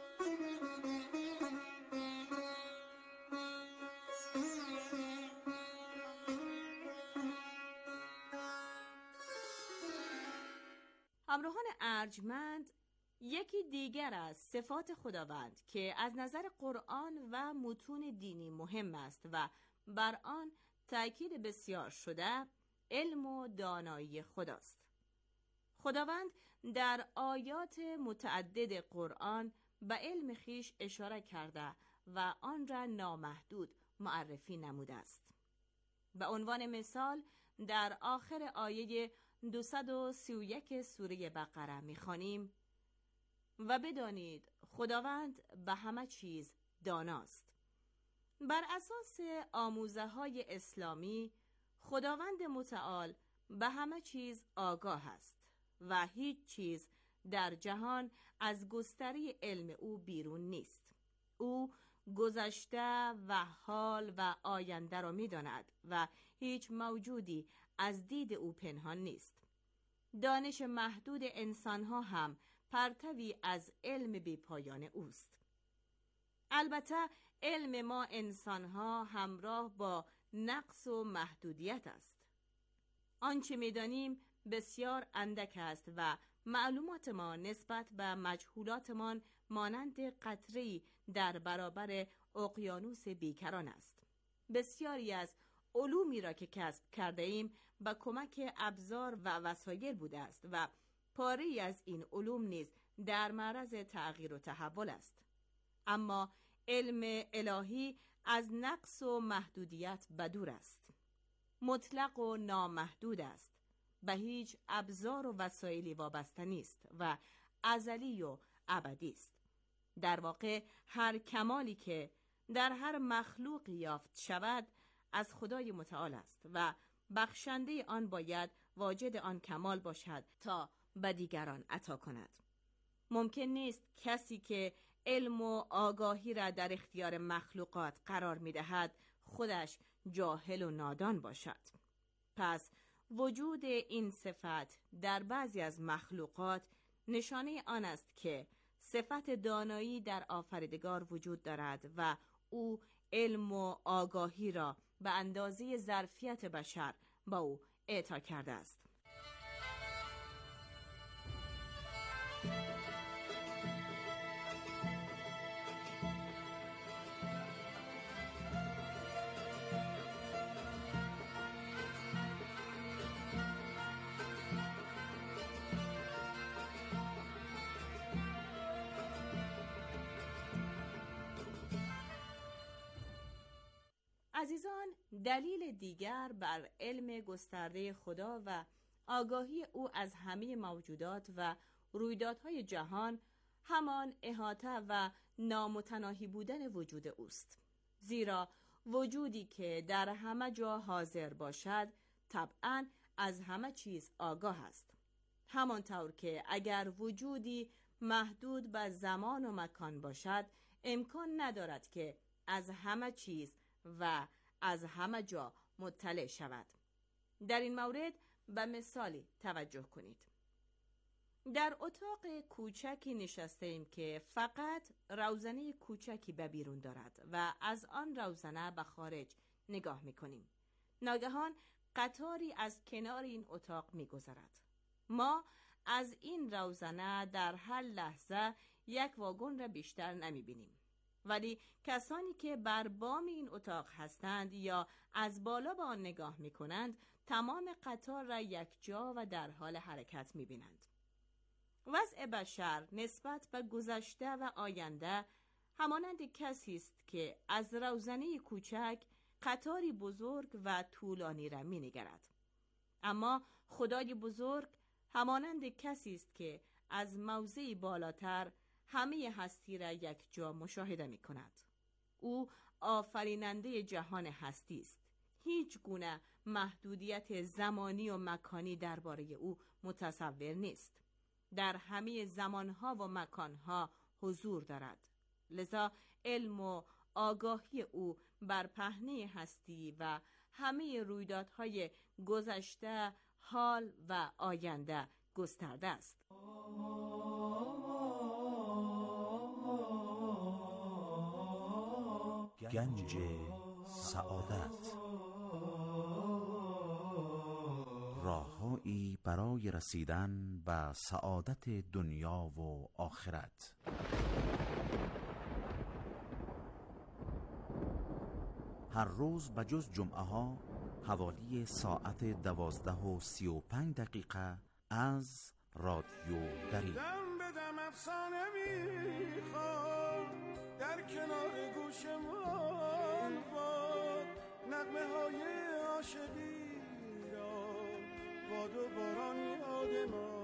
همراهان ارجمند، یکی دیگر از صفات خداوند که از نظر قرآن و متون دینی مهم است و بر آن تأکید بسیار شده، علم و دانایی خداست. خداوند در آیات متعدد قرآن به علم خیش اشاره کرده و آن را نامحدود معرفی نموده است. به عنوان مثال در آخر آیه دویست و سی و یک سوره بقره می‌خوانیم: و بدانید خداوند به همه چیز داناست. بر اساس آموزه‌های اسلامی، خداوند متعال به همه چیز آگاه است و هیچ چیز در جهان از گستره علم او بیرون نیست. او گذشته و حال و آینده را می داند و هیچ موجودی از دید او پنهان نیست. دانش محدود انسانها هم پرتوی از علم بی پایان اوست. البته علم ما انسانها همراه با نقص و محدودیت است. آنچه می دانیم بسیار اندک است و معلومات ما نسبت به مجهولاتمان مانند قطره‌ای در برابر اقیانوس بیکران است. بسیاری از علومی را که کسب کرده ایم به کمک ابزار و وسایل بوده است و پاره‌ای از این علوم نیز در معرض تغییر و تحول است. اما علم الهی از نقص و محدودیت بدور است. مطلق و نامحدود است. به هیچ ابزار و وسایلی وابسته نیست و ازلی و ابدی است. در واقع هر کمالی که در هر مخلوقی یافت شود از خدای متعال است و بخشنده آن باید واجد آن کمال باشد تا به دیگران عطا کند. ممکن نیست کسی که علم و آگاهی را در اختیار مخلوقات قرار می دهد خودش جاهل و نادان باشد. پس وجود این صفت در بعضی از مخلوقات نشانه آن است که صفت دانایی در آفریدگار وجود دارد و او علم و آگاهی را به اندازه ظرفیت بشر با او اعطا کرده است. عزیزان، دلیل دیگر بر علم گسترده خدا و آگاهی او از همه موجودات و رویدادهای جهان همان احاطه و نامتناهی بودن وجود اوست. زیرا وجودی که در همه جا حاضر باشد طبعاً از همه چیز آگاه است. همانطور که اگر وجودی محدود به زمان و مکان باشد امکان ندارد که از همه چیز و از همه جا مطلع شود. در این مورد به مثالی توجه کنید. در اتاق کوچکی نشسته ایم که فقط روزنه کوچکی به بیرون دارد و از آن روزنه به خارج نگاه میکنیم. ناگهان قطاری از کنار این اتاق میگذرد. ما از این روزنه در هر لحظه یک واگن را بیشتر نمیبینیم، ولی کسانی که بر بام این اتاق هستند یا از بالا به آن نگاه میکنند تمام قطار را یک جا و در حال حرکت میبینند. وضع بشر نسبت به گذشته و آینده همانند کسی است که از روزنه کوچک قطاری بزرگ و طولانی را می‌نگرد. اما خدای بزرگ همانند کسی است که از موضعی بالاتر همه هستی را یک جا مشاهده می‌کند. او آفریننده جهان هستی است. هیچ گونه محدودیت زمانی و مکانی درباره او متصور نیست. در همه زمانها و مکانها حضور دارد. لذا علم و آگاهی او بر پهنه هستی و همه رویدادهای گذشته، حال و آینده گسترده است. گنج سعادت، راههایی برای رسیدن به سعادت دنیا و آخرت. هر روز بجز جمعه ها حوالی ساعت دوازده و سی و پنج دقیقه از رادیو دری. دم به دم افسانه میخواد در کنار گوشمان باد، نغمه های عاشقی را باد و باران یادمان.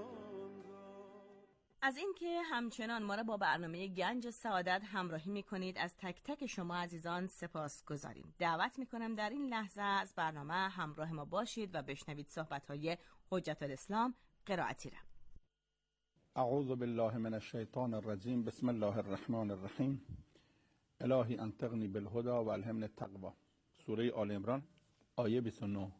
از اینکه همچنان ما را با برنامه گنج سعادت همراهی میکنید از تک تک شما عزیزان سپاس گذاریم. دعوت میکنم در این لحظه از برنامه همراه ما باشید و بشنوید صحبت‌های حجت الاسلام قرائتی را. اعوذ بالله من الشیطان الرجیم. بسم الله الرحمن الرحیم. الهی انطقنی بالهدى و الهمنی التقوی. سوره آل عمران آیه بیست و نه.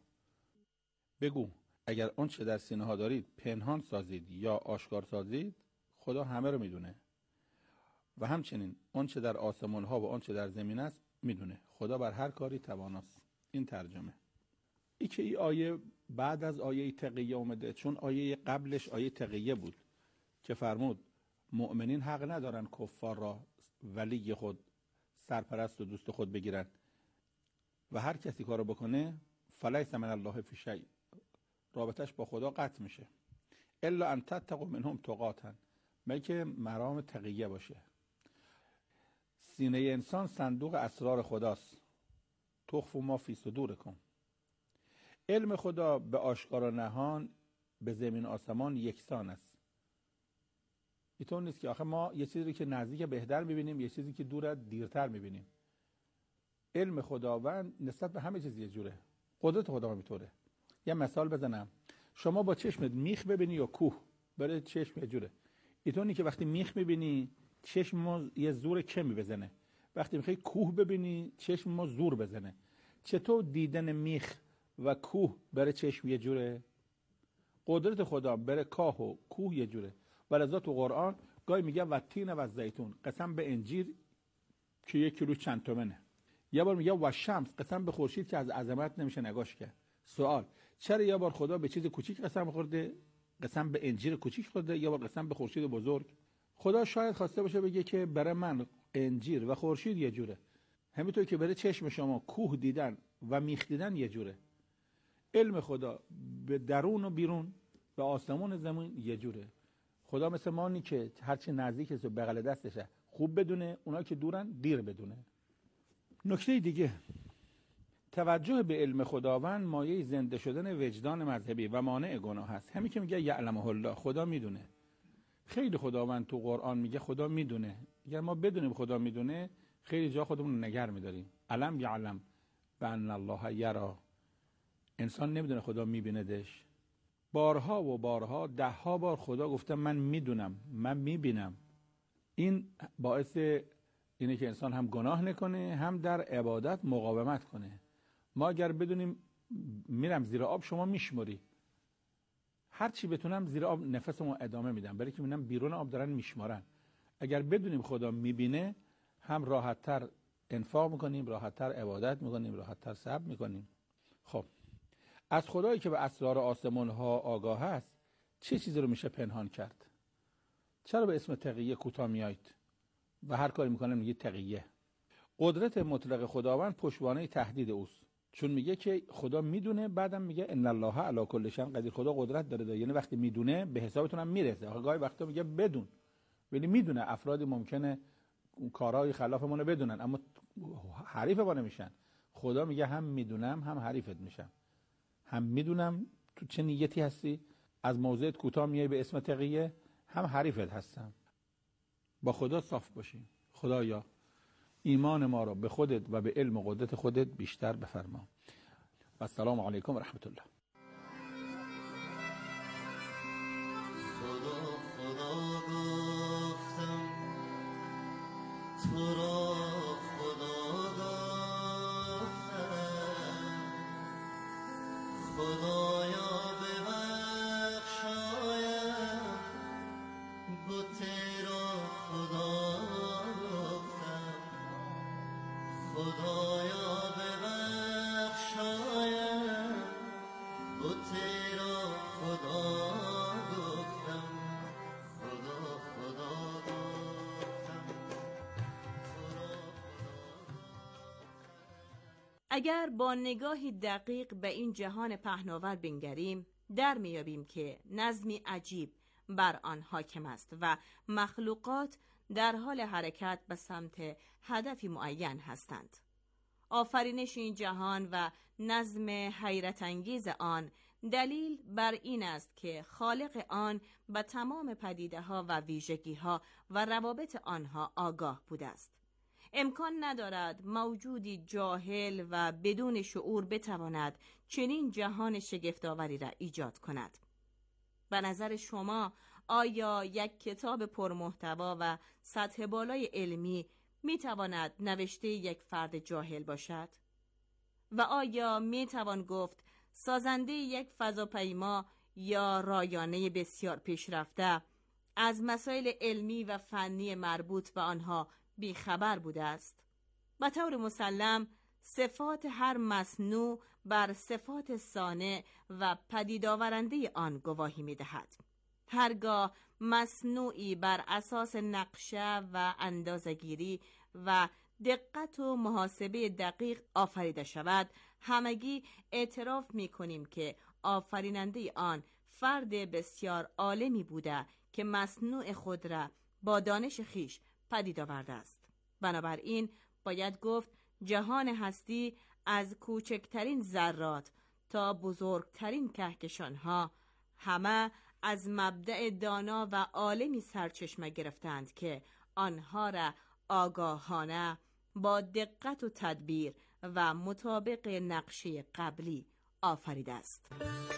بگو اگر اون چه در سینه ها دارید پنهان سازید یا آشکار سازید، خدا همه رو میدونه و همچنین اون چه در آسمان ها و اون چه در زمین است میدونه. خدا بر هر کاری تواناست. این ترجمه. ای که این آیه بعد از آیه تقیه اومده، چون آیه قبلش آیه تقیه بود که فرمود مؤمنین حق ندارن کفار را ولی خود، سرپرست و دوست خود بگیرن و هر کسی کارو بکنه فلیس من الله فی شیء، رابطش با خدا قطع میشه. الا ان تتقوا منهم تقاتا، مگه مرام تقیه باشه. سینه انسان صندوق اسرار خداست. تخفوا ما فی صدورکم. علم خدا به آشکار و نهان به زمین آسمان یکسان است. اینطور نیست که آخه ما یه چیزی که نزدیک بهتر میبینیم، یه چیزی که دور دیرتر میبینیم. علم خداوند نسبت به همه چیز یه جوره. قدرت خدا میطوره. یه مثال بزنم، شما با چشمت میخ ببینی یا کوه، برای چشم یه جوره. اینطوری که وقتی میخ میبینی چشم ما یه زور کمی بزنه، وقتی میخوای کوه ببینی چشم ما زور بزنه. چطور دیدن میخ و کوه برای چشم یه جوره؟ قدرت خدا برای کاه و کوه یه جوره. ولذا تو قرآن گاهی میگه و تین و زیتون، قسم به انجیر که یک کیلو چند تومنه. یه بار میگه و شمس، قسم به خورشید که از عظمت نمیشه نگاش کرد. سوال، چرا یه بار خدا به چیز کوچیک قسم خورده، قسم به انجیر کوچیک خورده، یا بار قسم به خورشید بزرگ؟ خدا شاید خواسته باشه بگه که برای من انجیر و خورشید یه جوره، همینطور که برای چشم شما کوه دیدن و میخ دیدن یه جوره. علم خدا به درون و بیرون، به آسمون زمین یه جوره. خدا مثل مانی که هرچی نزدیک است و بغل دستشه خوب بدونه، اونا که دورن دیر بدونه. نکته دیگه، توجه به علم خداوند مایه زنده شدن وجدان مذهبی و مانع گناه است. همین که میگه یعلمه الله، خدا میدونه. خیلی خداوند تو قرآن میگه خدا میدونه. اگر ما بدونیم خدا میدونه، خیلی جا خودمون رو نگر میداریم. علم یعلم بان الله یرا. انسان نمیدونه خدا میبیندش. بارها و بارها ده ها بار خدا گفته من میدونم، من میبینم. این باعث اینه که انسان هم گناه نکنه، هم در عبادت مقاومت کنه. ما اگر بدونیم میرم زیر آب، شما میشمری، هر چی بتونم زیر آب نفسمو ادامه میدم، برای که میبینم بیرون آب دارن میشمارن. اگر بدونیم خدا میبینه، هم راحت‌تر انفاق میکنیم، راحت‌تر عبادت میکنیم، راحت‌تر صبر میکنیم. خب از خدایی که به اسرار آسمان ها آگاه است، چه چیزی رو میشه پنهان کرد؟ چرا به اسم تقیه کوتاه میایید و هر کاری میکنه میگید تقیه؟ قدرت مطلق خداوند پشتوانه تهدید اوست، چون میگه که خدا میدونه، بعدم میگه ان الله علی کل شیء قدیر. خدا قدرت داره, داره. یعنی وقتی میدونه به حسابتون هم میرسه. گاهی وقتا میگه بدون، ولی میدونه افرادی ممکنه کارهای خلافمون رو بدونن اما حریف ما نمیشن. خدا میگه هم میدونم هم حریفت میشم، هم میدونم تو چه نیتی هستی، از موضعت کوتاه میای به اسم تقیه، هم حریفت هستم. با خدا صاف باشیم. خدایا ایمان ما را به خودت و به علم و قدرت خودت بیشتر بفرما. و السلام علیکم و رحمت الله. خدا خدا گفتم تو را خدا گفتم، خدایا ببخشایم بت را خدا گفتم، خدایا ببخشایم بت را خدا گفتم، خدا خدا گفتم. اگر با نگاهی دقیق به این جهان پهناور بنگریم، در میابیم که نظمی عجیب بر آن حاکم است و مخلوقات در حال حرکت به سمت هدفی معین هستند. آفرینش این جهان و نظم حیرت انگیز آن دلیل بر این است که خالق آن به تمام پدیده ها و ویژگی ها و روابط آنها آگاه بوده است. امکان ندارد موجودی جاهل و بدون شعور بتواند چنین جهان شگفت‌آوری را ایجاد کند. به نظر شما آیا یک کتاب پرمحتوا و سطح بالای علمی میتواند نوشته یک فرد جاهل باشد؟ و آیا میتوان گفت سازنده یک فضاپیما یا رایانه بسیار پیشرفته از مسائل علمی و فنی مربوط به آنها بیخبر بوده است؟ به طور مسلم صفات هر مصنوع بر صفات صانع و پدید آورنده آن گواهی می‌دهد. هرگاه مصنوعی بر اساس نقشه و اندازه‌گیری و دقت و محاسبه دقیق آفریده شود، همگی اعتراف می‌کنیم که آفریننده آن فرد بسیار عالمی بوده که مصنوع خود را با دانش خیش پدید آورده است. بنابراین باید گفت جهان هستی از کوچکترین ذرات تا بزرگترین کهکشانها همه از مبدأ دانا و عالمی سرچشمه گرفتند که آنها را آگاهانه با دقت و تدبیر و مطابق نقشه قبلی آفریده است.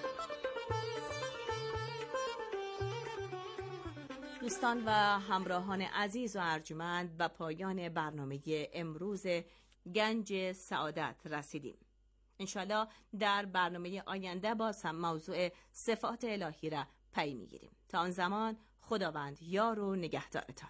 دوستان و همراهان عزیز و ارجمند، به پایان برنامه امروز گنج سعادت رسیدیم. انشالله در برنامه آینده باز هم موضوع صفات الهی را پی میگیریم. تا آن زمان خداوند یار و نگهدارتان.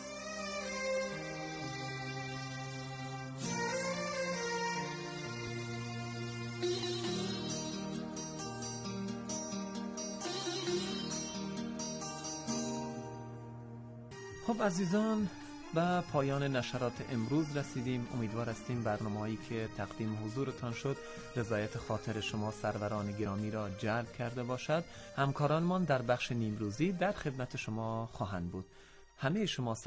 خب عزیزان، به پایان نشرات امروز رسیدیم. امیدوار هستیم برنامه‌ای که تقدیم حضورتان شد رضایت خاطر شما سروران گرامی را جلب کرده باشد. همکارانمان در بخش نیمروزی در خدمت شما خواهند بود. همه شما